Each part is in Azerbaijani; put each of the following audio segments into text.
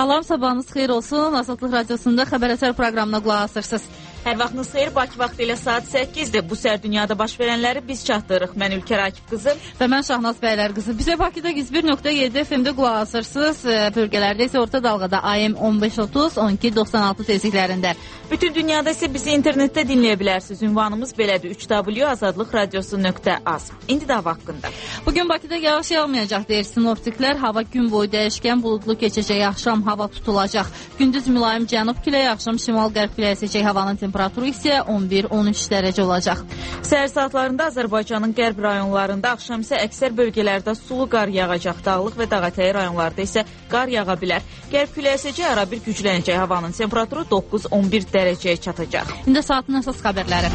Salam, sabahınız xeyir olsun. Azadlıq Radiosunda Xəbər Əsər proqramına qulaq asırsınız. Hər vaxtınız xeyir, Bakı vaxtı ilə saat 8-dir. Bu səhər dünyada baş verənləri biz çatdırırıq. Mən Ülkər Akif qızı və mən Şahnaz Bəylər qızı. Bizə Bakıda 101.7 FM-də qulaq asırsınız. Bölgələrdə isə orta dalğada AM 15.30, 12.96 tezliklərində. Bütün dünyada isə bizi internetdə dinləyə bilərsiniz. Ünvanımız belədir: www.azadlıqradiosu.az. İndi də hava haqqında. Bugün Bakıda yağış yağmayacaq deyir sinoptiklər. Hava gün boyu dəyişkən, buludlu keçəcək. Axşam hava tutulacaq. Gündüz mülayim cənub küləyi, axşam şimal-qərb küləyi əsəcək. Havanın temperaturu isə 11-13 dərəcə olacaq. Səhər saatlarında Azərbaycanın qərb rayonlarında, axşam isə əksər bölgələrdə sulu qar yağacaq. Dağlıq və dağətəyi rayonlarda isə qar yağa bilər. Qərb küləyi əsəcək, arabir güclənəcək. Havanın temperaturu 9-11 dərəcəyə çatacaq. İndi saatın əsas xəbərləri.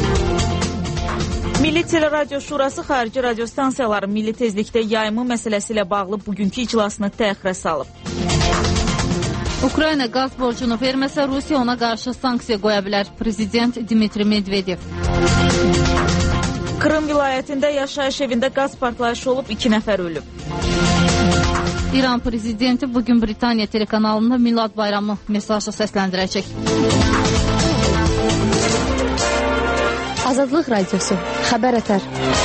Milli Teleradyo Şurası xarici radyo stansiyaların milli tezlikdə yayımı məsələsi ilə bağlı bugünkü iclasını təxirə salıb. Ukrayna qaz borcunu verməsə, Rusiya ona qarşı sanksiya qoya bilər. Prezident Dmitri Medvedev. Krım vilayətində yaşayış evində qaz partlayışı olub, 2 nəfər ölüb. İran prezidenti bugün Britaniya telekanalında Milad bayramı mesajı səsləndirəcək. Azadlıq Radiosu, Xəbər Ətər.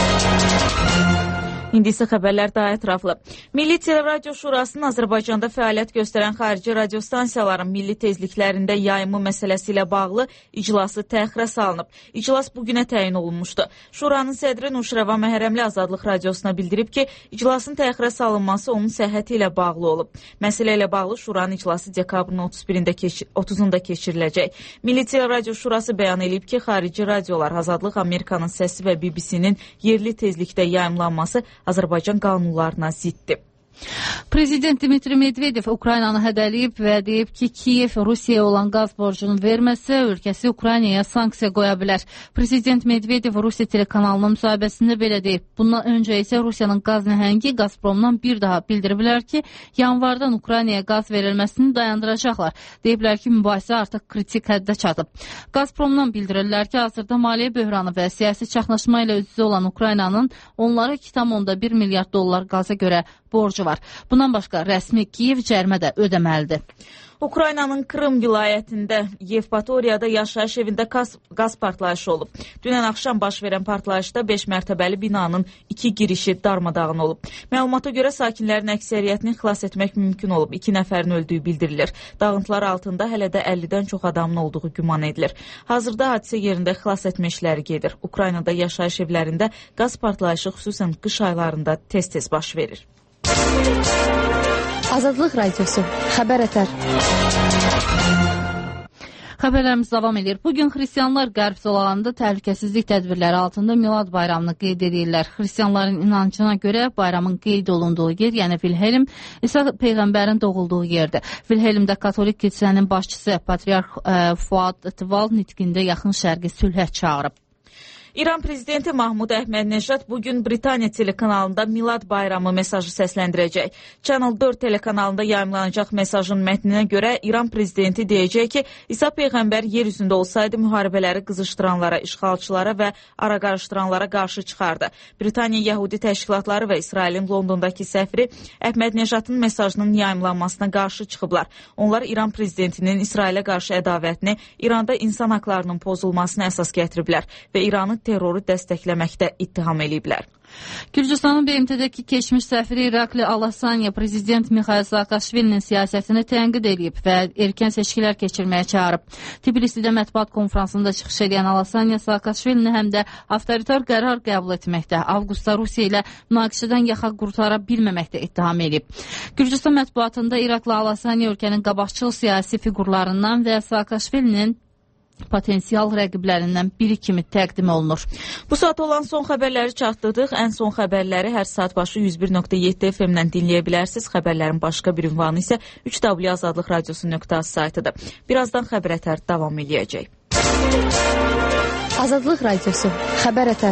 İndi isə xəbərlər daha ətraflı. Milli Teleradyo Şurasının Azərbaycanda fəaliyyət göstərən xarici radio stansiyaların milli tezliklərində yayımı məsələsi ilə bağlı iclası təxirə salınıb. İclas bugünə təyin olunmuşdu. Şuranın sədri Nuşrəva Məhərrəmli Azadlıq Radiosuna bildirib ki, iclasın təxirə salınması onun səhhəti ilə bağlı olub. Məsələ ilə bağlı Şuranın iclası dekabrın 30-unda keçiriləcək. Milli Teleradyo Şurası bəyan edib ki, xarici radiolar Azadlıq, Amerikanın Səsi və BBC-nin yerli tezlikdə yayımlanması Azərbaycan qanunlarına ziddir. Prezident Dmitri Medvedev Ukraynanı hədələyib və deyib ki, Kiyev Rusiyaya olan qaz borcunu verməsə, ölkəsi Ukraynaya sanksiya qoya bilər. Prezident Medvedev Rusiya telekanalının müsahibəsində belə deyib. Bundan öncə isə Rusiyanın qaz nəhəngi Gazpromdan bir daha bildiriblər ki, yanvardan Ukraynaya qaz verilməsini dayandıracaqlar. Deyiblər ki, mübahisə artıq kritik həddə çatıb. Gazpromdan bildirirlər ki, hazırda maliyyə böhranı və siyasi çaxnaşma ilə üz-üzə olan Ukraynanın onlara 2,1 milyard dollar qaza görə borcu var. Bundan başqa rəsmi Kiyev cərimə də ödəməlidir. Ukraynanın Krım vilayətində Yevpatoriyada yaşayış evində qaz partlayışı olub. Dünən axşam baş verən partlayışda 5 mərtəbəli binanın 2 girişi darmadağın olub. Məlumata görə sakinlərin əksəriyyətini xilas etmək mümkün olub. 2 nəfərin öldüyü bildirilir. Dağıntılar altında hələ də 50-dən çox adamın olduğu güman edilir. Hazırda hadisə yerində xilas etmə işləri gedir. Ukraynada yaşayış evlərində qaz partlayışı xüsusən qış aylarında tez-tez baş verir. Azadlıq Radiosu, Xəbər Ətər. Xəbərlərimiz davam edir. Bugün xristianlar qərb zolağında təhlükəsizlik tədbirləri altında Milad bayramını qeyd edirlər. Xristianların inancına görə bayramın qeyd olunduğu yer, yəni Vilhelm, İsa Peyğəmbərin doğulduğu yerdir. Vilhelmdə katolik kilsənin başçısı Patriarx Fuad Tval nitqində yaxın şərqi sülhə çağırıb. İran prezidenti Mahmud Əhməd-Neşad bugün Britaniya telekanalında Milad bayramı mesajı səsləndirəcək. Channel 4 telekanalında yayımlanacaq mesajın mətninə görə İran prezidenti deyəcək ki, İsa Peyğəmbər yer üzündə olsaydı müharibələri qızışdıranlara, işğalçılara və ara qarışdıranlara qarşı çıxardı. Britaniya Yəhudi təşkilatları və İsrailin Londondakı səfiri Əhməd-Neşadın mesajının yayımlanmasına qarşı çıxıblar. Onlar İran prezidentinin İsrailə qarşı ədavətini, İranda insan haqlarının pozulmasına əsas gətiriblər və İranı terroru dəstəkləməkdə ittiham eləyiblər. Gürcüstanın BMT-dəki keçmiş səfiri İrakli Alasanya prezident Mikhail Saakashvilinin siyasətini tənqid edib və erkən seçkilər keçirməyə çağırıb. Tbilisidə mətbuat konfransında çıxış edən Alasanya Saakashvilini həm də avtoritar qərar qəbul etməkdə, avqustda Rusiya ilə münaqişədən yaxa qurtara bilməməkdə ittiham edib. Gürcüstan mətbuatında İrakli Alasanya ölkənin qabaqcıl siyasi fiqurlarından və Saakashvilinin potensial rəqiblərindən biri kimi təqdim olunur. Bu saat olan son xəbərləri çatdırdıq. Ən son xəbərləri hər saat başı 101.7 FM-dən dinləyə bilərsiniz. Xəbərlərin başqa bir ünvanı isə 3w.azadlıqradiosu.az saytıdır. Birazdan Xəbər Ətər davam edəcək. Azadlıq Radiosu, Xəbər Ətər.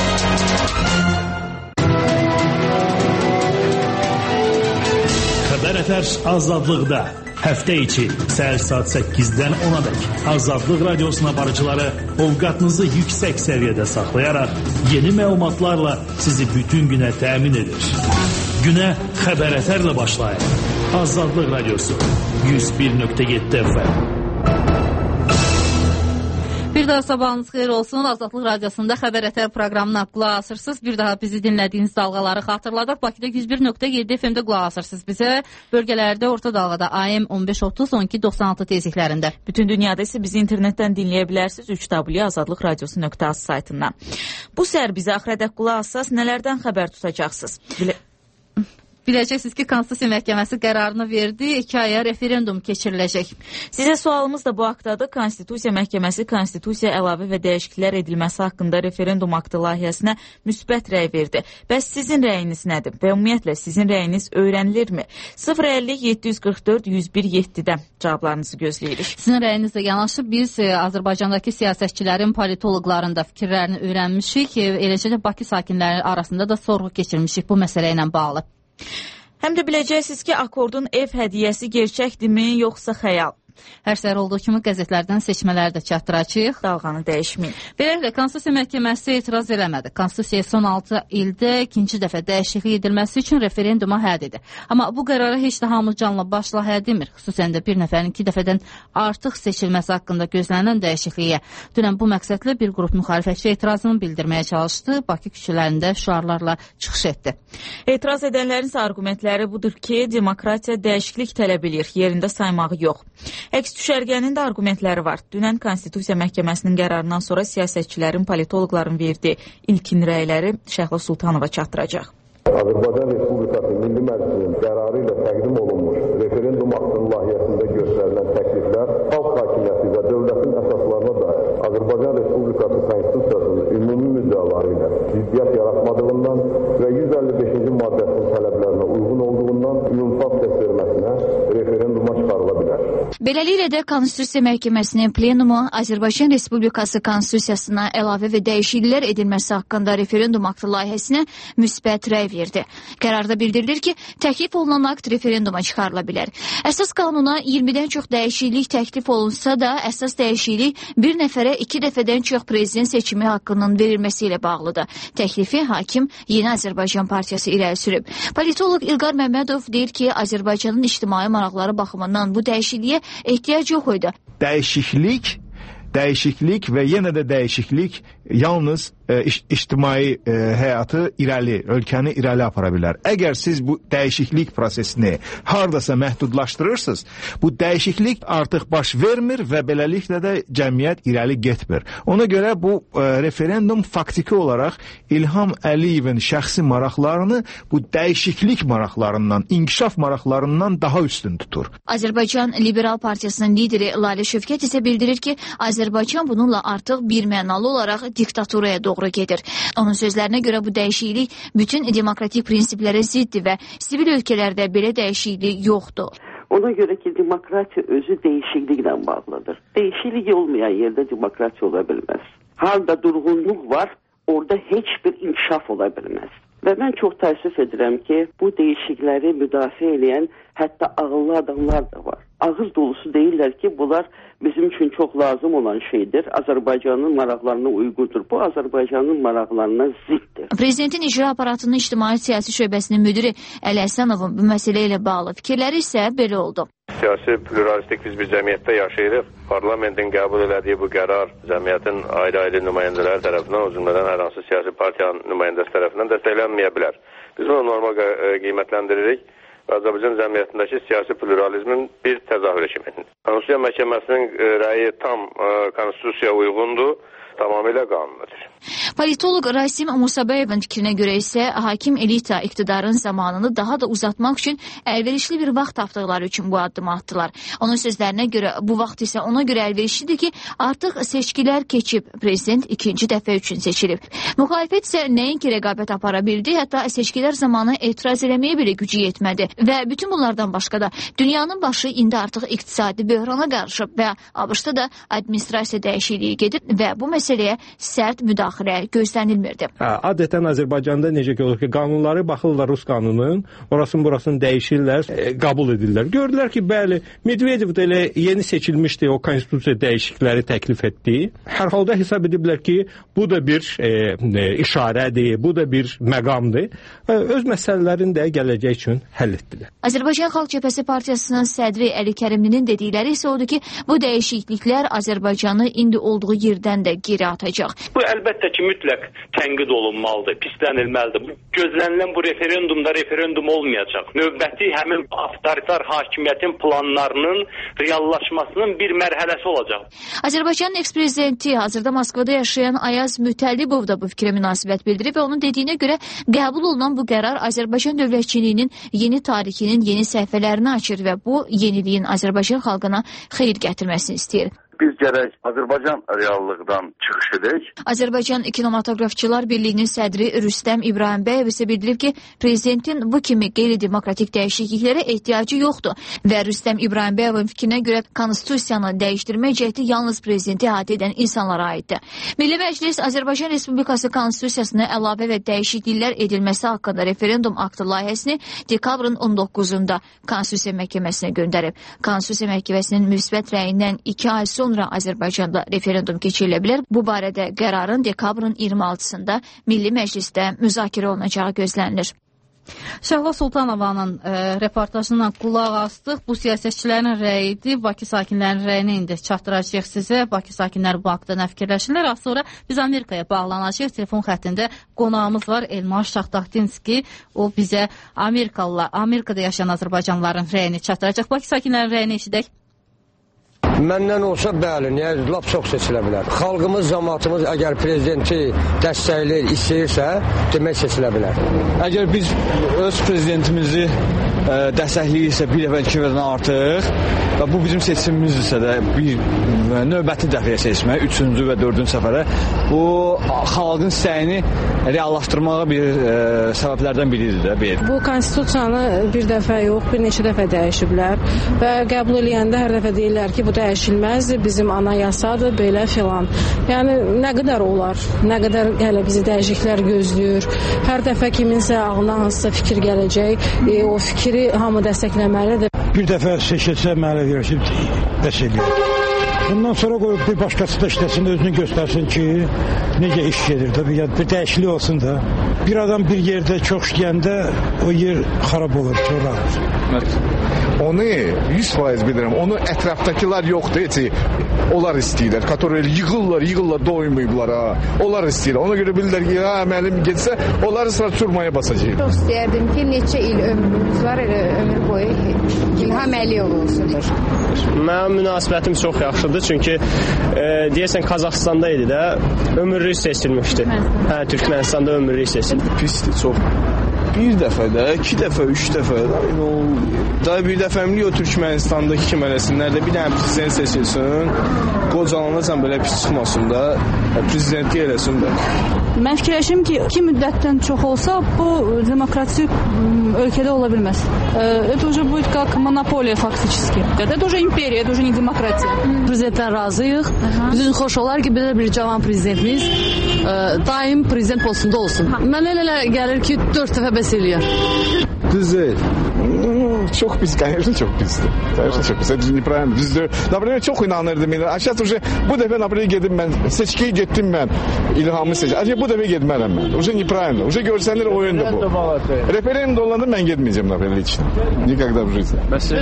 Xəbər Ətər azadlıqda. Həftə içi səhər saat 8-dən 10-a dək Azadlıq Radiosuna barıcıları ovqatınızı yüksək səviyyədə saxlayaraq yeni məlumatlarla sizi bütün günə təmin edir. Günə Xəbər Ətərlə başlayın. Azadlıq Radyosu 101.7 FM. Bir daha sabahınız xeyir olsun. Azadlıq Radyosunda Xəbər Ətər programına qulaq asırsınız. Bir daha bizi dinlədiyiniz dalğaları xatırladıq. Bakıda 101.7 FM-də qulaq asırsınız bizə. Bölgələrdə orta dalğada AM 1530 1296 tezliklərində. Bütün dünyada isə bizi internetdən dinləyə bilərsiniz 3w.azadlıqradiosu.az saytından. Bu səhər bizi axıradək qulaq assaz nələrdən xəbər tutacaqsınız? Biləcəksiniz ki, Konstitusiya Məhkəməsi qərarını verdi, 2 aya referendum keçiriləcək. Sizə sualımız da bu haqdadır. Konstitusiya Məhkəməsi Konstitusiya əlavə və dəyişikliklər edilməsi haqqında referendum aktı layihəsinə müsbət rəy verdi. Bəs sizin rəyiniz nədir? Və ümumiyyətlə sizin rəyiniz öyrənilirmi? 050-744-101-7-də cavablarınızı gözləyirik. Sizin rəyinizlə yanaşı biz Azərbaycandakı siyasətçilərin, politoloqların da fikirlərini öyrənmişik. Eləcə də Bakı sakinləri arasında da sorğu keçirmişik bu məsələ ilə bağlı. Həm də biləcəksiniz ki, akordun ev hədiyyəsi gerçəkdirmi, yoxsa xəyal? Hər səhər olduğu kimi qəzetlərdən seçmələri də çatdıracağıq. Dalğanı dəyişməyin. Beləliklə, Konstitusiya Məhkəməsi etiraz eləmədi. Konstitusiyaya son 6 ildə ikinci dəfə dəyişiklik edilməsi üçün referenduma həd edir. Amma bu qərara heç də hamı canla başla həd demir. Xüsusən də bir nəfərin 2 dəfədən artıq seçilməsi haqqında gözlənilən dəyişikliyə. Dünən bu məqsədlə bir qrup müxalifətçi etirazını bildirməyə çalışdı. Bakı küçələrində şüarlarla çıxış etdi. Etiraz edənlərin arqumentləri budur ki, demokratiya dəyişiklik tələb edir, yerində saymağı yox. Əks düşərgənin də arqumentləri var. Dünən Konstitusiya Məhkəməsinin qərarından sonra siyasətçilərin, politoloqların verdiyi ilkin rəyləri Şəhla Sultanova çatdıracaq. Azərbaycan Respublikası Milli Məclisinin qərarı ilə təqdim olunmuş referendum aktının layihəsində göstərilən təkliflər xalq hakimiyyəti və dövlətin əsaslarına dair Azərbaycan Respublikası Konstitusiyasının ümumi müddəaları ilə ziddiyyət yaratmadığından və 155-ci maddəsinin tələblərinə uyğun olduğundan ümumxalq səsverməsinə referenduma çıxarıla bilər. Beləliklə də Konstitusiya Məhkəməsinin plenumu Azərbaycan Respublikası Konstitusiyasına əlavə və dəyişikliklər edilməsi haqqında referendum aktı layihəsinə müsbət rəy verdi. Qərarda bildirilir ki, təklif olunan akt referenduma çıxarıla bilər. Əsas qanuna 20-dən çox dəyişiklik təklif olunsa da, əsas dəyişiklik bir nəfərə 2 dəfədən çox prezident seçimi haqqının verilməsi ilə bağlıdır. Təklifi hakim Yeni Azərbaycan Partiyası irəli sürüb. Politoloq İlqar Məmmədov deyir ki, Azərbaycanın ictimai maraqları baxımından bu dəyişikliyə ehtiyac yox idi. Dəyişiklik və yenə də dəyişiklik yalnız ictimai həyatı irəli, ölkəni irəli apara bilər. Əgər siz bu dəyişiklik prosesini hardasa məhdudlaşdırırsınız, bu dəyişiklik artıq baş vermir və beləliklə də cəmiyyət irəli getmir. Ona görə bu referendum faktiki olaraq İlham Əliyevin şəxsi maraqlarını bu dəyişiklik maraqlarından, inkişaf maraqlarından daha üstün tutur. Azərbaycan Liberal Partiyasının lideri Lalə Şövkət isə bildirir ki, Azərbaycan bununla artıq birmənalı olaraq diktaturaya doğru gedir. Onun sözlərinə görə bu dəyişiklik bütün demokratik prinsiplərə ziddir və sivil ölkələrdə belə dəyişiklik yoxdur. Ona görə ki, demokratiya özü dəyişikliklə bağlıdır. Dəyişiklik olmayan yerdə demokratiya ola bilməz. Harda durğunluq var, orada heç bir inkişaf ola bilməz. Və mən çox təəssüf edirəm ki, bu dəyişiklikləri müdafiə edən hətta ağıllı adamlar da var. Ağız dolusu deyirlər ki, bunlar bizim üçün çox lazım olan şeydir. Azərbaycanın maraqlarına uyğundur. Bu Azərbaycanın maraqlarına ziddir. Prezidentin icra aparatının ictimai siyasi şöbəsinin müdiri Əli Həsənovun bu məsələ ilə bağlı fikirləri isə belə oldu. Siyasi pluralistik biz bir cəmiyyətdə yaşayırıq. Parlamentin qəbul elədiyi bu qərar cəmiyyətin ayrı-ayrı nümayəndələri tərəfindən, o cümlədən hər hansı siyasi partiyanın nümayəndəsi tərəfindən dəstəklənməyə bilər. Biz bunu normal qiymətləndiririk. Azərbaycan cəmiyyətindəki siyasi pluralizmin bir təzahürü kimi. Konstitusiya Məhkəməsinin rəyi tam konstitusiyaya uyğundur, tamamilə qanunudur. Politoloq Rasim Musabəyevin fikrinə görə isə hakim elita iqtidarın zamanını daha da uzatmaq üçün əlverişli bir vaxt tapdıqları üçün bu addımı atdılar. Onun sözlərinə görə bu vaxt isə ona görə əlverişlidir ki, artıq seçkilər keçib, prezident ikinci dəfə üçün seçilib. Müxalifət isə nəinki rəqabət apara bildi, hətta seçkilər zamanı etiraz eləməyə belə gücü yetmədi. Və bütün bunlardan başqa da dünyanın başı indi artıq iqtisadi böhrana qarışıb və ABŞ-da da administrasiya dəyişikliyi gedir və bu məsələyə sərt müdaxilə gözlənilmirdi. Adətən Azərbaycanda necə görülür ki, qanunları baxırlar Rus qanunun, burasını dəyişirlər, qəbul edirlər. Gördülər ki, bəli, Medvedev də elə yeni seçilmişdi, o konstitusiya dəyişiklikləri təklif etdi. Hər halda hesab ediblər ki, bu da bir işarədir, bu da bir məqamdır. Öz məsələlərini də gələcək üçün həll etdilər. Azərbaycan Xalq Cəbhəsi Partiyasının sədri Əli Kərimlinin dedikləri isə odur ki, bu dəyişikliklər Azərbaycanı indi olduğu yerdən də geri atacaq. Bu əlbəttə ki, mütləq tənqid olunmalıdır, pislənilməlidir. Gözlənilən bu referendumda referendum olmayacaq. Növbəti həmin avtoritar hakimiyyətin planlarının reallaşmasının bir mərhələsi olacaq. Azərbaycanın eks-prezidenti, hazırda Moskvada yaşayan Ayaz Mütəllibov da bu fikrə münasibət bildirib və onun dediyinə görə qəbul olunan bu qərar Azərbaycan dövlətçiliyinin yeni tarixinin yeni səhifələrini açır və bu yeniliyin Azərbaycan xalqına xeyir gətirməsini istəyir. Biz gərək Azərbaycan reallıqdan çıxış edək. Azərbaycan Kinematografçılar Birliyinin sədri Rüstəm İbrahimbəyev isə bildirib ki, prezidentin bu kimi qeyri-demokratik dəyişikliklərə ehtiyacı yoxdur və Rüstəm İbrahimbəyevin fikrinə görə konstitusiyanı dəyişdirmə cəhdi yalnız prezidenti əhatə edən insanlara aiddir. Milli Məclis Azərbaycan Respublikası konstitusiyasına əlavə və dəyişikliklər edilməsi haqqında referendum aktı layihəsini dekabrın 19-unda Konstitusiya Məhkəməsinə göndərib. Konstitusiya Məhkəməsinin müsbət rəyindən 2 ay sonra Azərbaycanda referendum keçirilə bilər. Bu barədə qərarın dekabrın 26-sında Milli Məclisdə müzakirə olunacağı gözlənilir. Şəhla Sultanovanın reportajından qulaq astıq. Bu siyasətçilərin rəyidir. Bakı sakinlərinin rəyini indi çatdıracaq sizə. Bakı sakinləri bu haqda nə fikirləşirlər? Az sonra biz Amerikaya bağlanacaq. Telefon xəttində qonağımız var Elmar Şaxtaxtinski. O bizə Amerikada yaşayan Azərbaycanlıların rəyini çatdıracaq. Bakı sakinlərinin rəyini eşidək. Məndən olsa bəli, lap çox seçilə bilər. Xalqımız, cəmaatımız əgər prezidenti dəstəkləyir, istəyirsə, demək seçilə bilər. Əgər biz öz prezidentimizi dəstəkləyirsə bir dəfə, iki dəfədən artıq və bu bizim seçimimizdirsə də bir növbəti dəfəyə seçmək, 3-cü və 4-cü səfərə bu xalqın istəyini reallaşdırmağa bir səbəblərdən biridir də. Bu konstitusiyanı bir dəfə yox, bir neçə dəfə dəyişiblər və qəbul eləyəndə hər dəfə deyirlər ki, bu dəyişilməzdir, bizim anayasadır, belə filan. Yəni, nə qədər olar, nə qədər hələ bizi dəyişikliklər gözləyir. Hər dəfə kiminsə ağlına hansısa fikir gələcək, o fikri hamı dəstəkləməlidir. Bir dəfə seçilsə mənə verişib bəs eləyir. Bundan sonra qoyub bir başqası da işləsin, özünü göstərsin ki, necə iş gedir. Tabii bir dəyişiklik olsun da. Bir adam bir yerdə çox işləyəndə o yer xarab olur, sonra. Onu 100% bilirəm. Onu ətrafdakılar yoxdur, heç onlar istəyirlər. Katoriyel yığırlar, doymayıblar ha. Onlar istəyirlər. Ona görə bilirlər ki, ha, müəllim getsə, onları sıra çurmaya basacaq. Çox istəyərdim ki, neçə il ömrümüz var, ömür boyu İlham Əliyev olsun. Mənim münasibətim çox yaxşıdır, çünki deyəsən Qazaxstanda idi də, ömürlük seçilmişdi. Hə, Türkmənistanda ömürlük seçildi. Pisdir, çox. Bir dəfə də, 2 dəfə, 3 dəfə daha bir dəfəmlik o Türkmənistandakı kimi eləsinlər də bir dənə prezident seçilsin, qocalanacan belə pis çıxmasın da, prezidentlik eləsin də. Mən fikirləşim ki, 2 müddətdən çox olsa bu demokratik ölkədə ola bilməz. Это уже будет как монополия фактически. Это уже империя, это уже не демократия. Prezidentdən razıyıq. Bizim xoş olar ki, belə bir cavan prezidentimiz daim prezident postunda olsun. Mənə elə gəlir ki, 4 dəfə bəs eləyər. Düzdür. Çok pis, конечно, çok pisdir. Конечно, çok pis. Это неправильно. Düzdür. Например, çok inanırdım. А сейчас уже bu dəfə, например, gedim mən, seçkiyə getdim mən, İlhamı seçdim. Acaba bu dəfə getmərəm mən. Уже неправильно. Уже görsənlər oyundur bu. Referendum olanda mən getməyəcəm, например, lично. Никогда в жизни.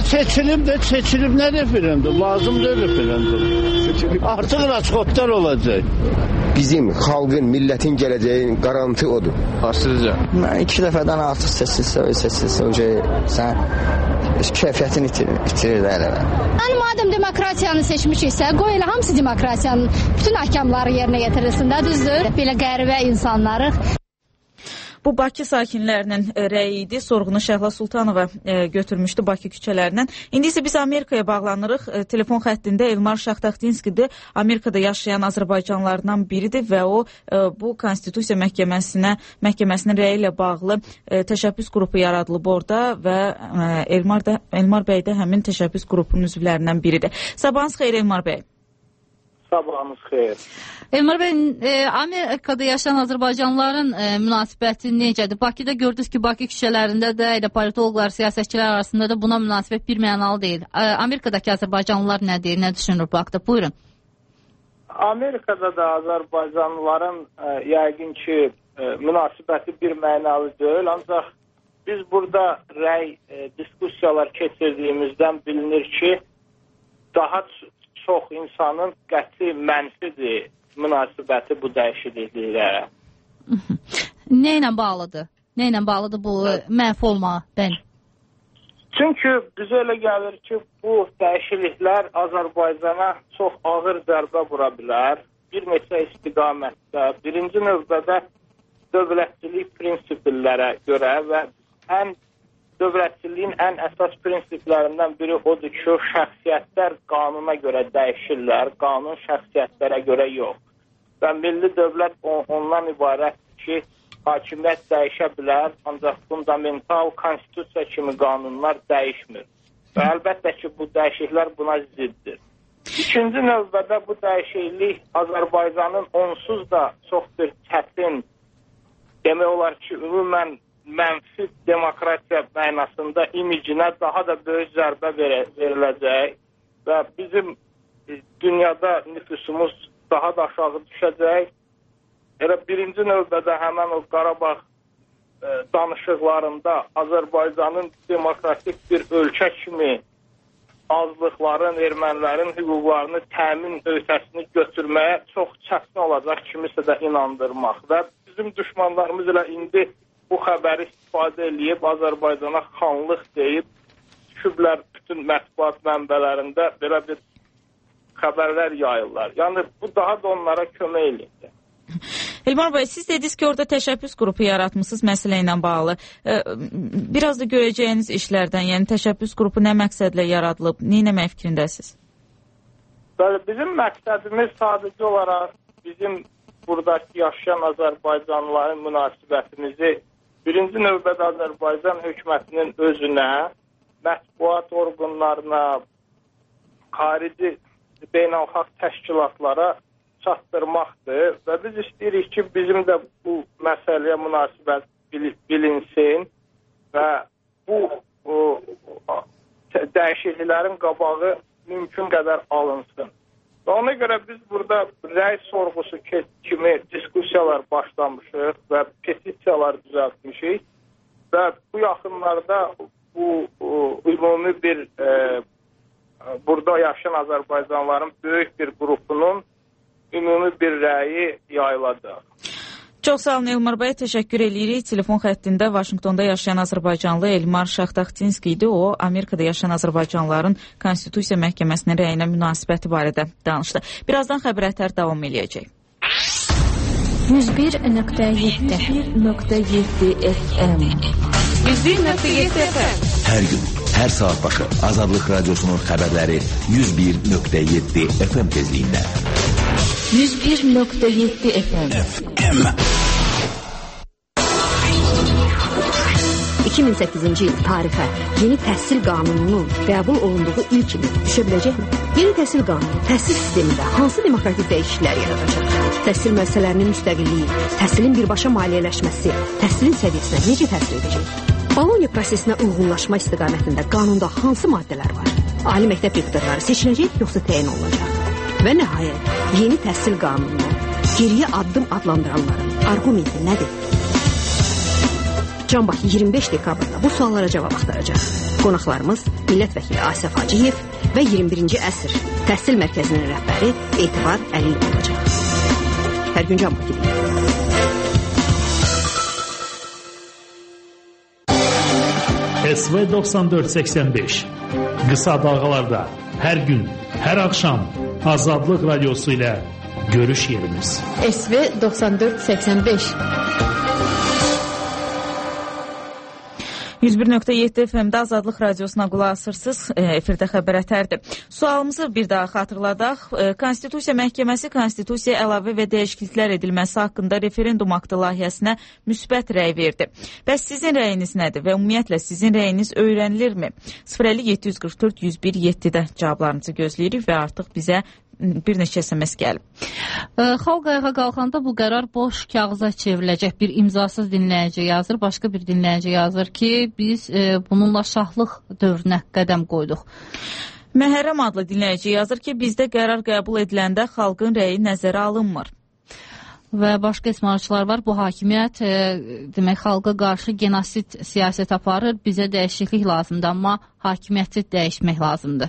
Seçilim nə referendum? Lazımdır referendum. Artıq rasxodlar olacaq. Bizim xalqın, millətin gələcəyin qarantı odur. Sizcə? 2 dəfədən artıq seçilsə, öncə sən keyfiyyətini itirir də elə. Yəni, madəm demokratiyanı seçmişiksə, qoy elə hamısı demokratiyanın bütün ahkamları yerinə yetirilsin də, düzdür? Belə qəribə insanlarıq. Bu Bakı sakinlərinin rəyi idi. Sorğunu Şəhla Sultanova götürmüşdü Bakı küçələrindən. İndi isə biz Amerikaya bağlanırıq. Telefon xəttində Elmar Şaxtaxtinskidir. Amerikada yaşayan Azərbaycanlardan biridir və o bu Konstitusiya məhkəməsinin rəyi ilə bağlı təşəbbüs qrupu yaradılıb orada və Elmar bəy də həmin təşəbbüs qrupunun üzvlərindən biridir. Sabahınız xeyir Elmar bəy. Sabahınız xeyir. Elmar bəy, Amerikada yaşayan Azərbaycanlıların münasibəti necədir? Bakıda gördünüz ki, Bakı küçələrində də elə politologlar, siyasətçilər arasında da buna münasibət bir mənalı deyil. Amerikadakı Azərbaycanlılar nə deyir, nə düşünür bu haqda? Buyurun. Amerikada da Azərbaycanlıların yəqin ki, münasibəti bir mənalı deyil. Ancaq biz burada rəy diskussiyalar keçirdiyimizdən bilinir ki, daha çox insanın qəti mənfidir münasibəti bu dəyişikliklərə. Nə ilə bağlıdır? Nə ilə bağlıdır bu mənfi olma? Çünki bizə elə gəlir ki, bu dəyişikliklər Azərbaycana çox ağır zərbə vura bilər. Bir neçə istiqamətdə, birinci növbədə dövlətçilik prinsiplərə görə və dövlətçiliyin ən əsas prinsiplərindən biri odur ki, şəxsiyyətlər qanuna görə dəyişirlər, qanun şəxsiyyətlərə görə yox. Və milli dövlət ondan ibarətdir ki, hakimiyyət dəyişə bilər, ancaq fundamental konstitusiya kimi qanunlar dəyişmir. Və əlbəttə ki, bu dəyişikliklər buna ziddir. İkinci növbədə bu dəyişiklik Azərbaycanın onsuz da çox bir çətin, demək olar ki, ümumən mənfi demokratiya mənasında imicinə daha da böyük zərbə veriləcək və bizim dünyada nüfusumuz daha da aşağı düşəcək. Elə birinci növbədə həmən o Qarabağ danışıqlarında Azərbaycanın demokratik bir ölkə kimi azlıqların, ermənilərin hüquqlarını təmin öhdəsini götürməyə çox çətin olacaq kimisə də inandırmaq və bizim düşmanlarımız elə indi bu xəbəri istifadə edib Azərbaycana xanlıq deyib düşüblər bütün mətbuat mənbələrində belə bir xəbərlər yayırlar. Yəni bu daha da onlara kömək edir. Elmar bəy, siz dediniz ki, orada təşəbbüs qrupu yaratmışsınız məsələ ilə bağlı. Biraz da görəcəyiniz işlərdən, yəni təşəbbüs qrupu nə məqsədlə yaradılıb, nə etmək fikrindəsiniz? Bəli, bizim məqsədimiz sadəcə olaraq bizim buradakı yaşayan Azərbaycanlıların münasibətimizi birinci növbədə Azərbaycan hökumətinin özünə, mətbuat orqanlarına, xarici beynəlxalq təşkilatlara çatdırmaqdır və biz istəyirik ki, bizim də bu məsələyə münasibət bilinsin və bu dəyişikliklərin qabağı mümkün qədər alınsın. Və ona görə biz burada rəy sorğusu kimi diskussiyalar başlamışıq və petisiyalar düzəltmişik və bu yaxınlarda bu ümumi bir burada yaşayan Azərbaycanlıların böyük bir qrupunun ümumi bir rəyi yayılacaq. Çox sağ olun Elmar bəy, təşəkkür edirik. Telefon xəttində Vaşinqtonda yaşayan Azərbaycanlı Elmar Şaxtaxtinski idi. O, Amerikada yaşayan Azərbaycanlıların Konstitusiya Məhkəməsinin rəyinə münasibəti barədə danışdı. Birazdan xəbərlər davam eləyəcək. 101.7 FM 101.7 FM Hər gün, hər saat başı Azadlıq Radyosunun xəbərləri 101.7 FM tezliyində. 101.7 FM 2008-ci il tarixə yeni təhsil qanununun qəbul olunduğu il kimi düşə biləcəkmi? Yeni təhsil qanunu təhsil sistemində hansı demokratik dəyişikliklər yaradacaq? Təhsil müəssisələrinin müstəqilliyi, təhsilin birbaşa maliyyələşməsi, təhsilin səviyyəsinə necə təsir edəcək? Bologna prosesinə uyğunlaşma istiqamətində qanunda hansı maddələr var? Ali məktəb rektorları seçiləcək yoxsa təyin olunacaq? Və nəhayət, yeni təhsil qanununu geriyə addım adlandıranların arqumenti nədir? Can Bakı 25 dekabrda bu suallara cavab axtaracaq. Qonaqlarımız millət vəkili Asif Hacıyev və 21-ci əsr təhsil mərkəzinin rəhbəri Etibar Əliyev olacaq. Hər gün Can Bakı'da. SV 9485 qısa dalğalarda hər gün, hər axşam Azadlıq Radyosu ilə görüş yerimiz. SV 9485 101.7 FM-də Azadlıq Radiosuna qulaq asırsınız. Efirdə xəbər ətərdir. Sualımızı bir daha xatırladaq. Konstitusiya Məhkəməsi Konstitusiya əlavə və dəyişikliklər edilməsi haqqında referendum aktı layihəsinə müsbət rəy verdi. Bəs sizin rəyiniz nədir və ümumiyyətlə sizin rəyiniz öyrənilirmi? 050-744-101-7-də cavablarınızı gözləyirik və artıq bizə bir neçə SMS gəlib. Xalq ayağa qalxanda bu qərar boş kağıza çevriləcək. Bir imzasız dinləyici yazır, başqa bir dinləyici yazır ki, biz bununla şahlıq dövrünə qədəm qoyduq. Məhərrəm adlı dinləyici yazır ki, bizdə qərar qəbul ediləndə xalqın rəyi nəzərə alınmır. Və başqa ismarçılar var. Bu hakimiyyət demək xalqa qarşı genosid siyasət aparır. Bizə dəyişiklik lazımdır, amma hakimiyyəti dəyişmək lazımdır.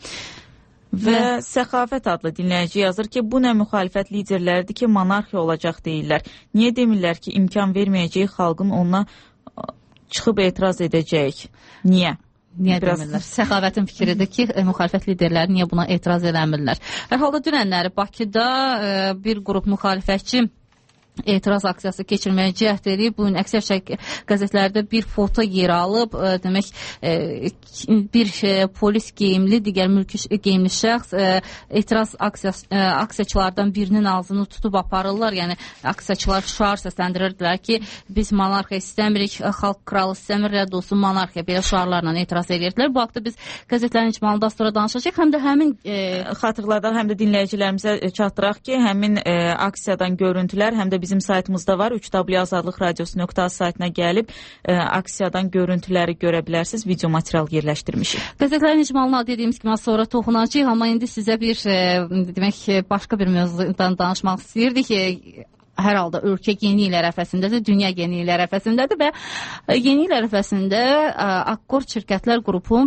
Və Səxavət adlı dinləyici yazır ki, bu nə müxalifət liderləridir ki, monarxiya olacaq deyirlər. Niyə demirlər ki, imkan verməyəcək xalqın onunla çıxıb etiraz edəcək? Niyə? Niyə demirlər? Səxavətin fikridir ki, müxalifət liderləri niyə buna etiraz eləmirlər? Hər halda dünənləri Bakıda bir qrup müxalifətçi etiraz aksiyası keçirməyə cəhd edib. Bugün əksər qəzetlərdə bir foto yer alıb. Demək, bir polis geyimli, digər mülki geyimli şəxs etiraz aksiyaçılardan birinin ağzını tutub aparırlar. Yəni, aksiyaçılar şüar səsləndirirdilər ki, biz monarxiya istəmirik, xalq kralı istəmir, rədd olsun monarxiya. Belə şüarlarla etiraz edirdilər. Bu haqda biz qəzetlərin icmalında sonra danışacaq. Həm də həmin xatırladaq, həm də dinləyicilərimizə çatdıraq ki, həmin aksiyadan görüntülər həm də bizim saytımızda var. 3w.azadlıqradiosu.az saytına gəlib aksiyadan görüntüləri görə bilərsiniz. Video material yerləşdirmişik. Qəzetlərin icmalına dediyimiz kimi sonra toxunacağıq, amma indi sizə bir demək başqa bir mövzudan danışmaq istəyirdik ki, hər halda ölkə yeni il ərəfəsindədir, dünya yeni il ərəfəsindədir və yeni il ərəfəsində Akkor şirkətlər qrupu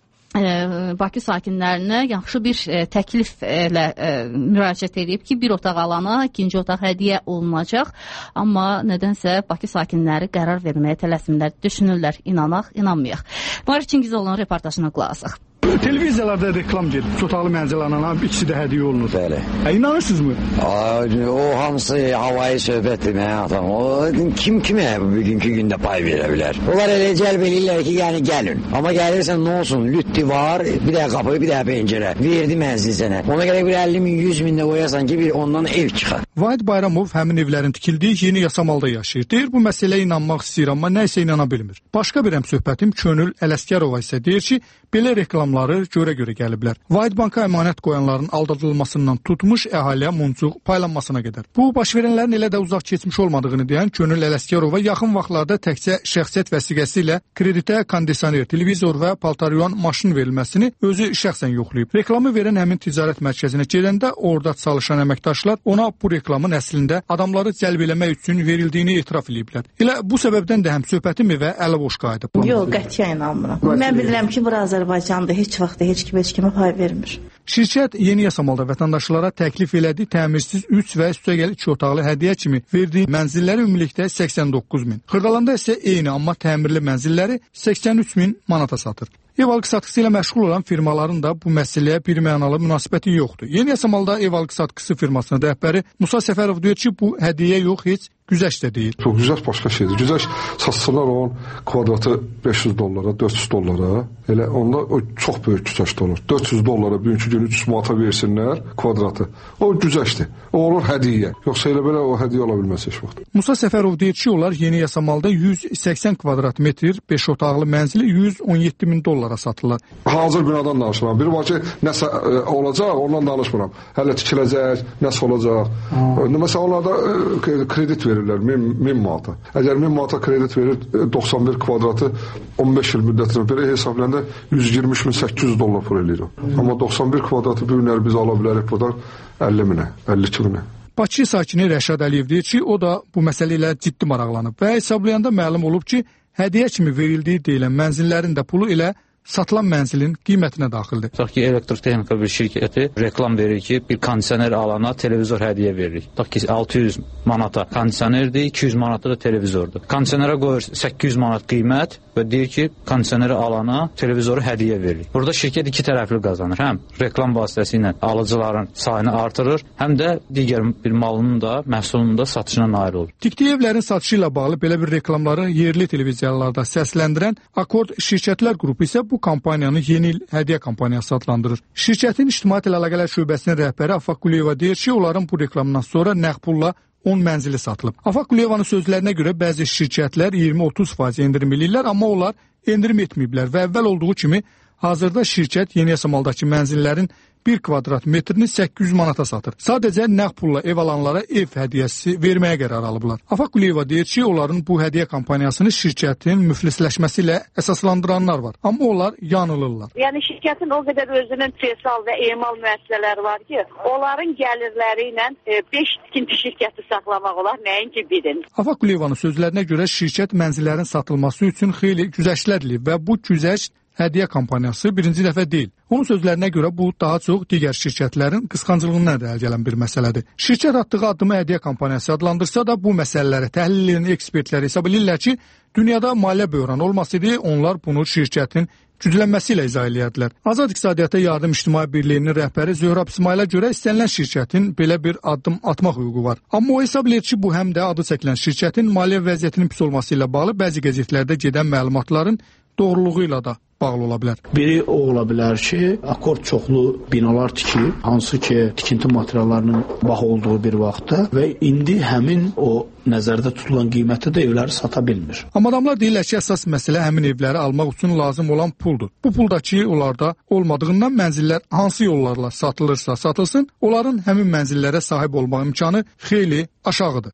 Bakı sakinlərinə yaxşı bir təkliflə müraciət edib ki, bir otaq alana ikinci otaq hədiyyə olunacaq. Amma nədənsə Bakı sakinləri qərar verməyə tələsmirlər, düşünürlər, inanaq, inanmayaq. Marif Çingizoğlu'nun reportajına qulaq asaq. Televiziyalarda reklam gedir. Otaqlı mənzil alana ikisi də hədiyyə olunur. Bəli. İnanırsınızmı? O hamısı havayı söhbətdir mənə atam. O kim kimə bugünkü gündə pay verə bilər? Onlar elə cəlb eləyirlər ki, yəni gəlin. Amma gəlirsən nə olsun? Lütdi var, bir də qapı, bir də pəncərə. Verdi mənzil sənə. Ona görə bir 50 min, 100 min də qoyasan ki, bir ondan ev çıxar. Vahid Bayramov həmin evlərin tikildiyi yeni yasamalda yaşayır. Deyir, bu məsələyə inanmaq istəyir, amma nə isə inana bilmir. Başqa bir həmsöhbətim Könül Ələsgərova isə deyir ki, belə reklamları görə-görə gəliblər. Vahid Banka əmanət qoyanların aldadılmasından tutmuş əhaliyə muncuq paylanmasına qədər. Bu, baş verənlərin elə də uzaq keçmiş olmadığını deyən Könül Ələsgərova yaxın vaxtlarda təkcə şəxsiyyət vəsiqəsi ilə kreditə kondisioner, televizor və paltaryon maşın verilməsini özü şəxsən yoxlayıb. Reklamı verən həmin ticarət mərkəzinə gedəndə orada çalışan əməkdaşlar ona bu reklamın əslində adamları cəlb eləmək üçün verildiyini etiraf ediblər. Elə bu səbəbdən də həmsöhbətim evə ələ boş qayıdıb. Yox, qətiyyən inanmıram. Mən bilirəm ki, bura Azərbaycanda heç vaxt heç kimə pay vermir. Şirkət yeni yasamalda vətəndaşlara təklif elədiyi təmirsiz 3 və üstəgəl 2 otaqlı hədiyyə kimi verdiyi mənzilləri ümumilikdə 89 min. Xırdalanda isə eyni, amma təmirli mənzilləri 83 min manata satır. Ev alqı satqısı ilə məşğul olan firmaların da bu məsələyə birmənalı münasibəti yoxdur. Yeni yasamalda ev alqı satqısı firmasının rəhbəri Musa Səfərov deyir ki, bu hədiyyə yox, heç güzəşt də deyil. Güzəşt başqa şeydir. Güzəşt satsınlar onun kvadratı 500 dollara, 400 dollara. Elə onda o çox böyük güzəşt olur. 400 dollara bugünkü gün 300 manata versinlər kvadratı. O güzəştdir. O olur hədiyyə. Yoxsa elə belə o hədiyyə ola bilməz heç vaxt. Musa Səfərov deyir ki, onlar yeni yasamalda 180 kvadrat metr 5 otaqlı mənzili 117 min dollara satırlar. Hazır binadan danışıram. Bir var ki, nəsə olacaq, ondan danışmıram. Hələ tikiləcək, nəsə olacaq. Məsələn, onlarda kredit verirlər 1000 manata. Əgər 1000 manata kredit verir 91 kvadratı 15 il müddətinə belə hesablayanda 123.800 dollar pul eləyir. Amma 91 kvadratı bu günləri biz ala bilərik buradan 50 minə, 52 minə. Bakı sakini Rəşad Əliyev deyir ki, o da bu məsələ ilə ciddi maraqlanıb və hesablayanda məlum olub ki, hədiyyə kimi verildiyi deyilən mənzillərin də pulu ilə satılan mənzilin qiymətinə daxildir. Tutaq ki, elektrotexnika bir şirkəti reklam verir ki, bir kondisioner alana televizor hədiyyə veririk. Tutaq ki, 600 manata kondisionerdir, 200 manata da televizordur. Kondisionerə qoyur 800 manat qiymət və deyir ki, kondisioneri alana televizoru hədiyyə veririk. Burada şirkət iki tərəfli qazanır. Həm reklam vasitəsilə alıcıların sayını artırır, həm də digər bir malının da, məhsulunun da satışına nail olur. Tikdiyi evlərin satışı ilə bağlı belə bir reklamları yerli televiziyalarda səsləndirən Akord şirkətlər qrupu isə bu kampaniyanı yeni il hədiyyə kampaniyası adlandırır. Şirkətin ictimaiyyət əlaqələr şöbəsinin rəhbəri Afaq Quliyeva deyir ki, onların bu reklamdan sonra nəqd pulla 10 mənzili satılıb. Afaq Quliyevanın sözlərinə görə bəzi şirkətlər 20-30% endirim edirlər, amma onlar endirim etməyiblər və əvvəl olduğu kimi Hazırda şirkət Yeniyasamaldakı mənzillərin 1 kvadrat metrini 800 manata satır. Sadəcə nəğd pulla ev alanlara ev hədiyyəsi verməyə qərar alıblar. Afaq Quliyeva deyir ki, onların bu hədiyyə kampaniyasını şirkətin müflisləşməsi ilə əsaslandıranlar var. Amma onlar yanılırlar. Yəni şirkətin o qədər özünün presal və emal müəssisələri var ki, onların gəlirləri ilə 5 tikinti şirkəti saxlamaq olar, nəinki birin. Afaq Quliyevanın sözlərinə görə şirkət mənzillərin satılması üçün xeyli güzəştlər eləyib və bu güzəşt hədiyyə kampaniyası birinci dəfə deyil. Onun sözlərinə görə bu daha çox digər şirkətlərin qısqanclığından irəli gələn bir məsələdir. Şirkət atdığı addımı hədiyyə kampaniyası adlandırsa da bu məsələləri təhlil edən ekspertlər hesab edirlər ki, dünyada maliyyə böhranı olmasaydı, onlar bunu şirkətin güclənməsi ilə izah eləyərdilər. Azad İqtisadiyyata Yardım İctimai Birliyinin rəhbəri Zöhrab İsmailə görə istənilən şirkətin belə bir addım atmaq hüququ var. Amma o hesab edir ki, bu həm də adı çəkilən şirkətin maliyyə vəziyyətinin pis olması ilə bağlı bəzi qəzetlərdə gedən məlumatların doğruluğu ilə da bağlı ola bilər. Biri o ola bilər ki, akord çoxlu binalar tikib, hansı ki tikinti materiallarının baha olduğu bir vaxtda və indi həmin o nəzərdə tutulan qiymətə də evləri sata bilmir. Amma adamlar deyirlər ki, əsas məsələ həmin evləri almaq üçün lazım olan puldur. Bu pul da ki, onlarda olmadığından mənzillər hansı yollarla satılırsa satılsın, onların həmin mənzillərə sahib olmaq imkanı xeyli aşağıdır.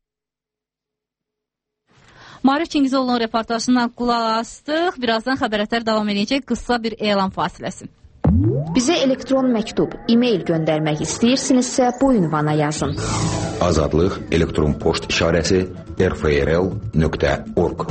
Marif Çingizoğlu'nun reportajından qulaq astıq. Birazdan xəbərətlər davam edəcək. Qısa bir elan fasiləsi. Bizə elektron məktub, e-mail göndərmək istəyirsinizsə bu ünvana yazın. Azadlıq elektron poçt işarəsi rfrl.org.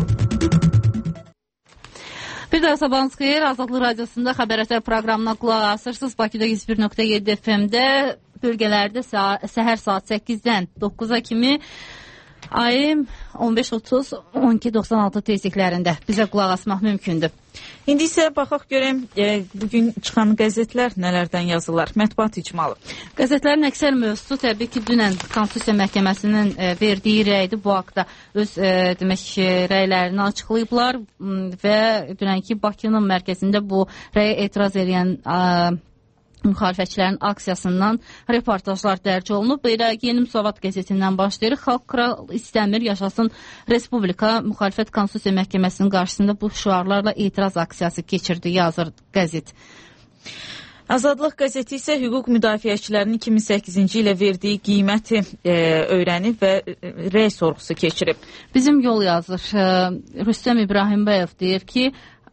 Bir daha sabahınız xeyir. Azadlıq Radiosunda xəbərətlər proqramına qulaq asırsınız. Bakıda 101.7 FM-də bölgələrdə səhər saat 8-dən 9-a kimi ayım 15:30 12:96 tezliklərində bizə qulaq asmaq mümkündür. İndi isə baxaq görəm bugün çıxan qəzetlər nələrdən yazırlar. Mətbuat icmalı. Qəzetlərin əksər mövzusu təbii ki, dünən Konstitusiya Məhkəməsinin verdiyi rəydir. Bu haqda öz demək rəylərini açıqlayıblar və dünənki Bakının mərkəzində bu rəyə etiraz edən müxalifətçilərin aksiyasından reportajlar dərc olunub. Belə Yeni Müsavat qəzetindən başlayırıq. Xalq kral istəmir, yaşasın Respublika müxalifət Konstitusiya Məhkəməsinin qarşısında bu şüarlarla etiraz aksiyası keçirdi, yazır qəzet. Azadlıq qəzeti isə hüquq müdafiəçilərinin 2008-ci ilə verdiyi qiyməti öyrənib və rəy sorğusu keçirib. Bizim yol yazır. Rüstəm İbrahimbəyev deyir ki,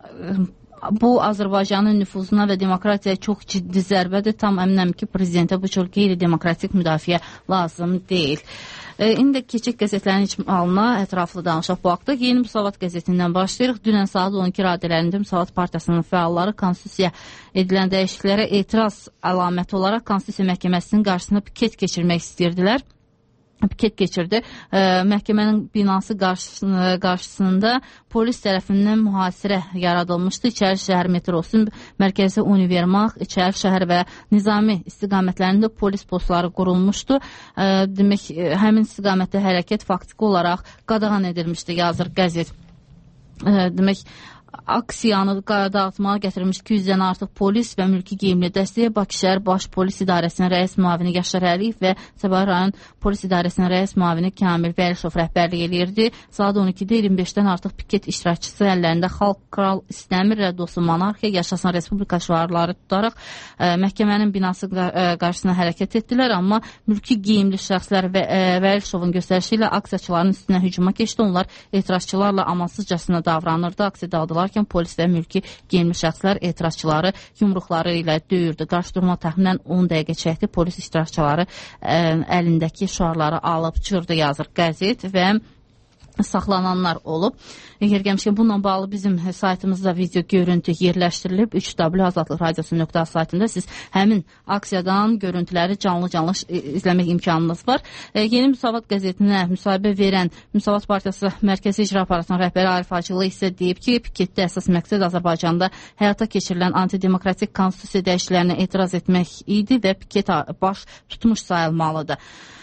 bu Azərbaycanın nüfuzuna və demokratiyaya çox ciddi zərbədir. Tam əminəm ki, prezidentə bu çox qeyri-demokratik müdafiə lazım deyil. İndi keçək qəzetlərin icmalına ətraflı danışaq bu haqda. Yeni Müsavat qəzetindən başlayırıq. Dünən saat 12 radələrində Müsavat Partiyasının fəalları Konstitusiya edilən dəyişikliklərə etiraz əlaməti olaraq Konstitusiya Məhkəməsinin qarşısında piket keçirmək istəyirdilər. Piket keçirdi. Məhkəmənin binası qarşısında polis tərəfindən mühasirə yaradılmışdı. İçəri şəhər metrosu, mərkəzi univermaq, İçəri şəhər və Nizami istiqamətlərində polis postları qurulmuşdu. Demək, həmin istiqamətdə hərəkət faktiki olaraq qadağan edilmişdi, yazır qəzet. Demək, aksiyanı dağıtmağa gətirilmiş 200-dən artıq polis və mülki geyimli dəstəyə Bakı şəhər Baş Polis İdarəsinin rəis müavini Yaşar Əliyev və Səbahi rayon Polis İdarəsinin rəis müavini Kamil Vəlişov rəhbərlik eləyirdi. Saat 12-də 25-dən artıq piket iştirakçısı əllərində Xalq kral istəmir, rəddosu monarxiya, yaşasın Respublika şüarları tutaraq məhkəmənin binası qarşısına hərəkət etdilər, amma mülki geyimli şəxslər və Vəlişovun göstərişi ilə aksiyaçıların üstünə hücuma keçdi. Onlar etirazçılarla amansızcasına davranırdı. Aksiyada aldılarkən polis və mülki geyimli şəxslər etirazçıları yumruqları ilə döyürdü. Qarşıdurma təxminən 10 dəqiqə çəkdi. Polis iştirakçıları əlindəki şüarları alıb çırdı, yazır qəzet və saxlananlar olub. Yer gəlmişkən bununla bağlı bizim saytımızda video görüntü yerləşdirilib. 3w.azadlıqradiosu.az saytında siz həmin aksiyadan görüntüləri canlı izləmək imkanınız var. Yeni Müsavat qəzetinə müsahibə verən Müsavat Partiyası Mərkəzi İcra Aparatının rəhbəri Arif Hacılı isə deyib ki, piketdə əsas məqsəd Azərbaycanda həyata keçirilən antidemokratik konstitusiya dəyişikliklərinə etiraz etmək idi və piket baş tutmuş sayılmalıdır.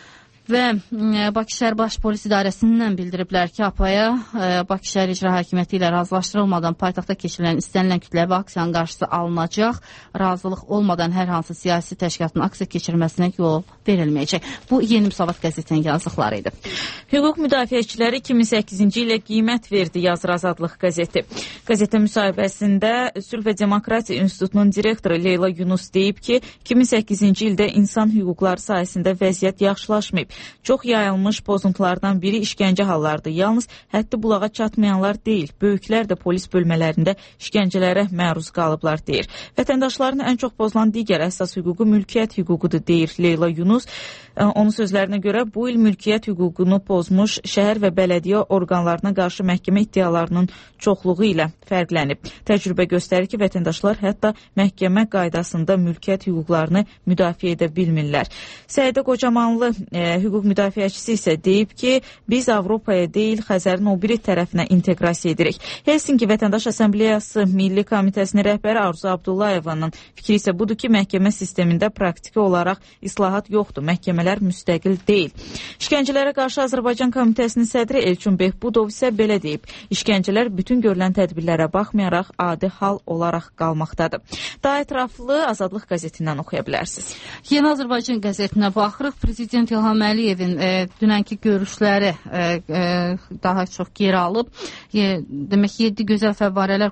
Və Bakı şəhər Baş Polis İdarəsindən bildiriblər ki, APAya Bakı şəhər İcra Hakimiyyəti ilə razılaşdırılmadan paytaxtda keçirilən istənilən kütləvi aksiyanın qarşısı alınacaq. Razılıq olmadan hər hansı siyasi təşkilatın aksiya keçirməsinə yol verilməyəcək. Bu Yeni Müsavat qəzetinin yazıqları idi. Hüquq müdafiəçiləri 2008-ci ilə qiymət verdi, yazır Azadlıq qəzeti. Qəzetin müsahibəsində Sülh və Demokratiya İnstitutunun direktoru Leyla Yunus deyib ki, 2008-ci ildə insan hüquqları sayəsində vəziyyət yaxşılaşmayıb. Çox yayılmış pozuntulardan biri işgəncə hallardır. Yalnız həddi bulağa çatmayanlar deyil, böyüklər də polis bölmələrində işgəncələrə məruz qalıblar, deyir. Vətəndaşların ən çox pozulan digər əsas hüququ mülkiyyət hüququdur, deyir Leyla Yunus. Onun sözlərinə görə bu il mülkiyyət hüququnu pozmuş şəhər və bələdiyyə orqanlarına qarşı məhkəmə iddialarının çoxluğu ilə fərqlənib. Təcrübə göstərir ki, vətəndaşlar hətta məhkəmə qaydasında mülkiyyət hüquqlarını müdafiə edə bilmirlər. Səidə Qocamanlı hüquq müdafiəçisi isə deyib ki, biz Avropaya deyil, Xəzərin o biri tərəfinə inteqrasiya edirik. Helsinki Vətəndaş Assambleyası Milli Komitəsinin rəhbəri Arzu Abdullayevanın fikri isə budur ki, məhkəmə sistemində praktiki olaraq islahat yoxdur, məhkəmələr müstəqil deyil. İşgəncələrə qarşı Azərbaycan Komitəsinin sədri Elçun Behbudov isə belə deyib, işgəncələr bütün görülən tədbirlərə baxmayaraq adi hal olaraq qalmaqdadır. Daha ətraflı Azadlıq qəzetindən oxuya bilərsiniz. Yeni Azərbaycan qəzetinə baxırıq. Prezident İlham Əliyevin dünənki görüşləri daha çox yer alıb. Demək, 7 gözəl fəvvarələr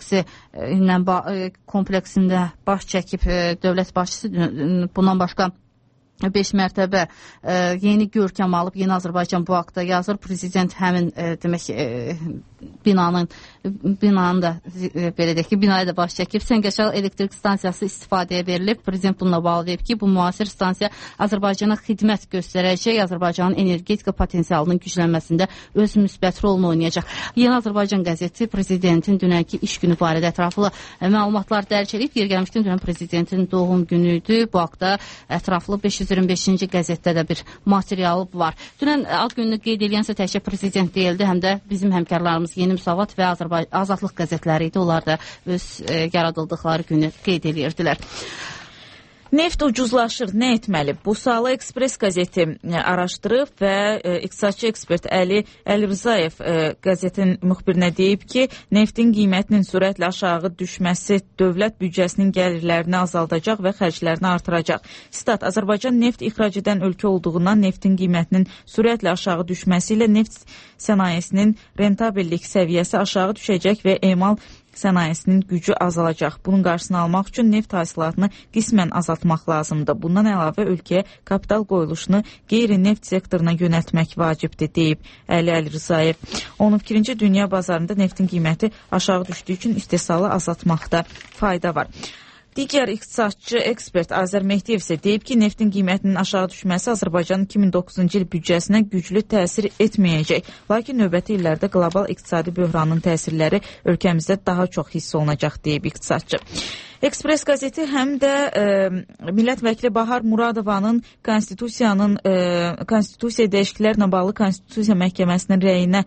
kompleksində baş çəkib dövlət başçısı. Bundan başqa 5 mərtəbə yeni görkəm alıb. Yeni Azərbaycan bu haqda yazır. Prezident həmin demək binanın da belə deyək ki, binaya da baş çəkib. Səngəçal elektrik stansiyası istifadəyə verilib. Prezident bununla bağlı deyib ki, bu müasir stansiya Azərbaycana xidmət göstərəcək, Azərbaycanın energetika potensialının güclənməsində öz müsbət rolunu oynayacaq. Yeni Azərbaycan qəzeti prezidentin dünənki iş günü barədə ətraflı məlumatlar dərc edib. Yer gəlmişdən dünən prezidentin doğum günü idi. Bu haqda ətraflı 525-ci qəzetdə də bir material var. Dünən ad gününü qeyd edilənsə təkcə prezident deyildi, həm də bizim həmkarlarımız Yeni Müsavat və Azadlıq qəzetləri idi. Onlar da öz yaradıldıqları günü qeyd edirdilər. Neft ucuzlaşır, nə etməli? Bu sualı Ekspres qəzeti araşdırıb və iqtisadçı ekspert Əli Rzayev qəzetin müxbirinə deyib ki, neftin qiymətinin sürətlə aşağı düşməsi dövlət büdcəsinin gəlirlərini azaldacaq və xərclərini artıracaq. Stat, Azərbaycan neft ixrac edən ölkə olduğundan neftin qiymətinin sürətlə aşağı düşməsi ilə neft sənayesinin rentabellik səviyyəsi aşağı düşəcək və emal sənayesinin gücü azalacaq. Bunun qarşısını almaq üçün neft hasilatını qismən azaltmaq lazımdır. Bundan əlavə ölkəyə kapital qoyuluşunu qeyri-neft sektoruna yönəltmək vacibdir, deyib Əli Rzayev. Onun fikrincə dünya bazarında neftin qiyməti aşağı düşdüyü üçün istehsalı azaltmaqda fayda var. Digər iqtisadçı ekspert Azər Mehdiyev isə deyib ki, neftin qiymətinin aşağı düşməsi Azərbaycanın 2009-cu il büdcəsinə güclü təsir etməyəcək. Lakin növbəti illərdə qlobal iqtisadi böhranın təsirləri ölkəmizdə daha çox hiss olunacaq, deyib iqtisadçı. Ekspres qəzeti həm də millət vəkili Bahar Muradovanın konstitusiya dəyişikliklərlə bağlı Konstitusiya Məhkəməsinin rəyinə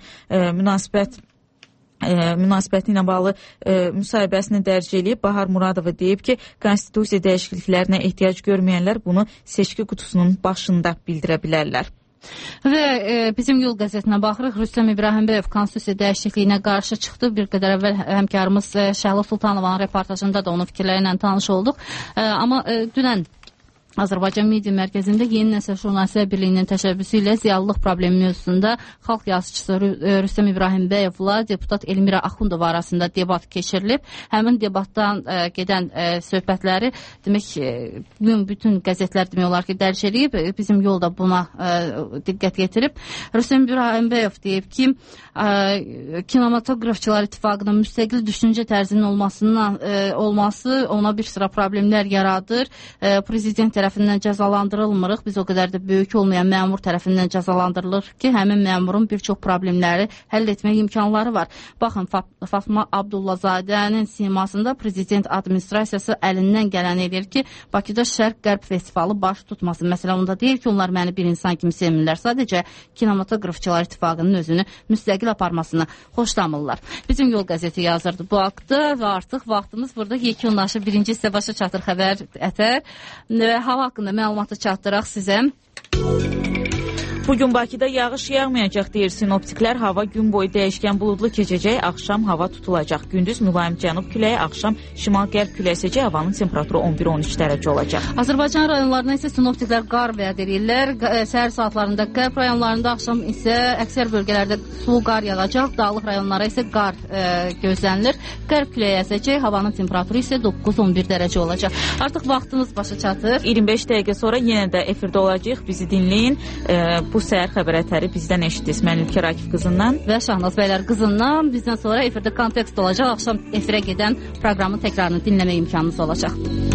münasibəti ilə bağlı müsahibəsini dərc edib. Bahar Muradova deyib ki, konstitusiya dəyişikliklərinə ehtiyac görməyənlər bunu seçki qutusunun başında bildirə bilərlər. Və bizim Yol qəzetinə baxırıq. Rüstəm İbrahimbəyev konstitusiya dəyişikliyinə qarşı çıxdı. Bir qədər əvvəl həmkarımız Şəhla Sultanovanın reportajında da onun fikirləri ilə tanış olduq. Amma dünən Azərbaycan Media Mərkəzində Yeni Nəsil Jurnalistlər Birliyinin təşəbbüsü ilə ziyalılıq problemi mövzusunda xalq yazıçısı Rüstəm İbrahimbəyevlə deputat Elmira Axundova arasında debat keçirilib. Həmin debatdan gedən söhbətləri demək bütün qəzetlər demək olar ki, dərc edib. Bizim Yol da buna diqqət yetirib. Rüstəm İbrahimbəyev deyib ki, Kinematografçılar İttifaqının müstəqil düşüncə tərzinin olması ona bir sıra problemlər yaradır. Prezident tərəfindən cəzalandırılmırıq. Biz o qədər də böyük olmayan məmur tərəfindən cəzalandırılır ki, həmin məmurun bir çox problemləri həll etmək imkanları var. Baxın, Fatma Abdullazadənin simasında prezident administrasiyası əlindən gələn edir ki, Bakıda Şərq-Qərb festivalı baş tutmasın. Məsələn, onda deyir ki, onlar məni bir insan kimi sevmirlər. Sadəcə Kinematografçılar İttifaqının özünü müstəqil aparmasını xoşlamırlar. Bizim Yol qəzeti yazırdı bu haqda və artıq vaxtımız burada yekunlaşır. Birinci hissə başa çatır xəbər ətər. Hava haqqında məlumatı çatdıraq sizə. Bugün Bakıda yağış yağmayacaq deyir sinoptiklər. Hava gün boyu dəyişkən buludlu keçəcək, axşam hava tutulacaq. Gündüz mülayim cənub küləyi, axşam şimal-qərb küləyi əsəcək, havanın temperaturu 11-13 dərəcə olacaq. Azərbaycan rayonlarına isə sinoptiklər qar vəd edirlər. Səhər saatlarında qərb rayonlarında, axşam isə əksər bölgələrdə sulu qar yağacaq. Dağlıq rayonlara isə qar gözlənilir. Qərb küləyi əsəcək, havanın temperaturu isə 9-11 dərəcə olacaq. Artıq vaxtımız başa çatır. 25 dəqiqə sonra yenə də efirdə olacaq. Bizi dinləyin. Bu səhər xəbər ətəri bizdən eşitdiniz. Mən Ülkə Rakif qızından və Şahnaz bəylər qızından. Bizdən sonra efirdə kontekst olacaq. Axşam efirə gedən proqramın təkrarını dinləmə imkanınız olacaq.